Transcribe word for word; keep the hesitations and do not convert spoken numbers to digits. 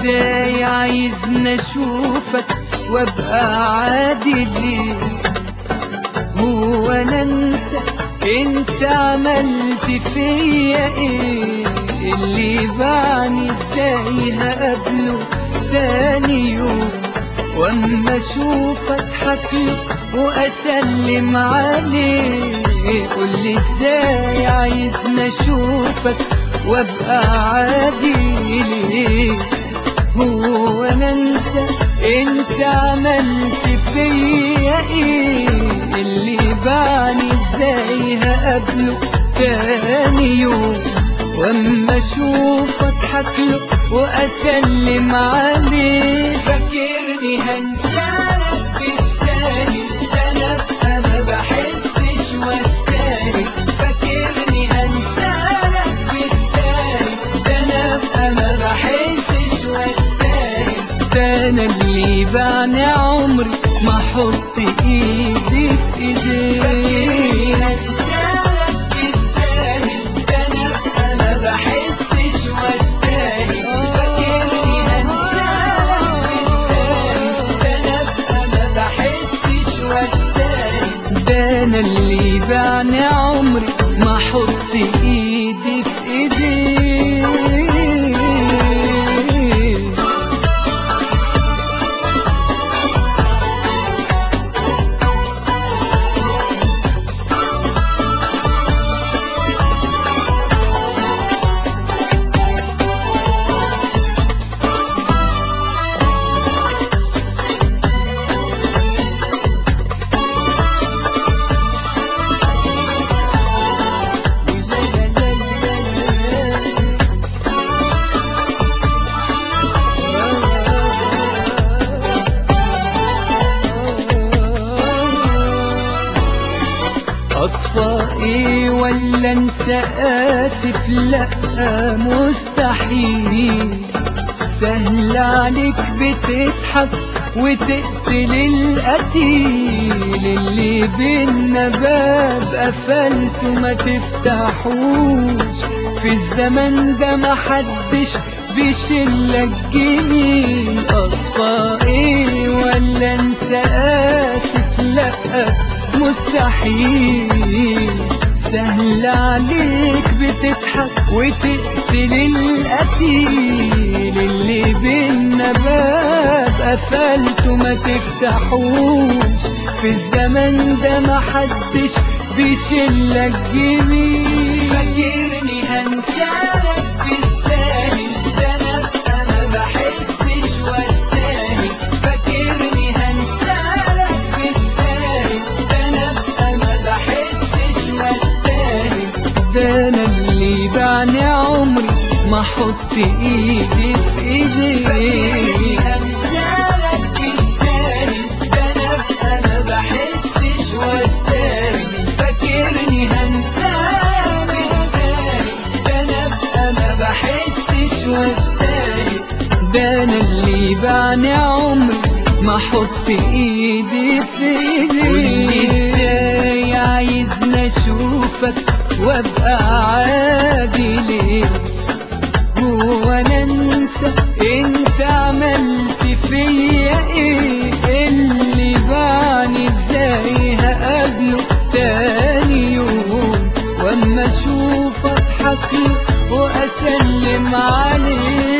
ازاي عايزني اشوفك وابقى عادي ليه؟ هو انا انسى انت عملت فيا ايه؟ اللي باعني ازاي هقابله تاني يوم واما اشوف اضحك له واسلم عليه؟ قولي ازاي عايزني اشوفك وابقى عادي ليه؟ هو انا انسى انت عملت فيا ايه؟ اللي باعني ازاي هقابله تاني يوم واما اشوف اضحك له واسلم عليه؟ فاكرني هنسالك بالثاني؟ ده انا ابقى ما بحسش واستاهل. فاكرني هنسالك بالثاني؟ ده انا ابقى ما بحسش واستاهل. ده انا اللي باعني عمري ما احط ايدي في ايديك. فاكرني هنسالك بالثاني؟ ده انا ابقى ما بحسش واستاهل. فاكرني هنسالك بالثاني؟ ده انا ابقى ما بحسش واستاهل. ده انا اللي باعني عمري ما احط ايدي في ايديك. اصفى ايه ولا انسى؟ اسف لا مستحيل. سهل عليك بتضحك وتقتل القتيل. اللي بينا باب قفلته ما تفتحوش. في الزمن ده محدش بيشلك جميل. اصفى ايه ولا انسى؟ اسف لا مستحيل. سهل عليك بتضحك وتقتل القتيل. اللي بينا باب قفلته ما تفتحوش. في الزمن ده محدش بيشلك جميل. فاكرني هنسالك بالثاني؟ ده انا ابقى ما بحسش واستاهل. فاكرني هنسالك بالثاني؟ ده انا ابقى ما بحسش واستاهل. ده انا اللي باعني عمري ما احط ايدي في ايديك. فاكرني هنسالك بالثاني؟ ده انا ابقى ما بحسش واستاهل. فاكرني هنسالك بالثاني؟ ده انا ابقى ما بحسش واستاهل. ده انا اللي باعني عمري ما احط ايدي في ايديك. قولي ازاي عايزني اشوفك وابقى عادي ليه؟ هو انا انسى انت عملت فيا ايه؟ اللي باعني ازاي هقابله تاني يوم واما اشوف اضحك له واسلم عليه؟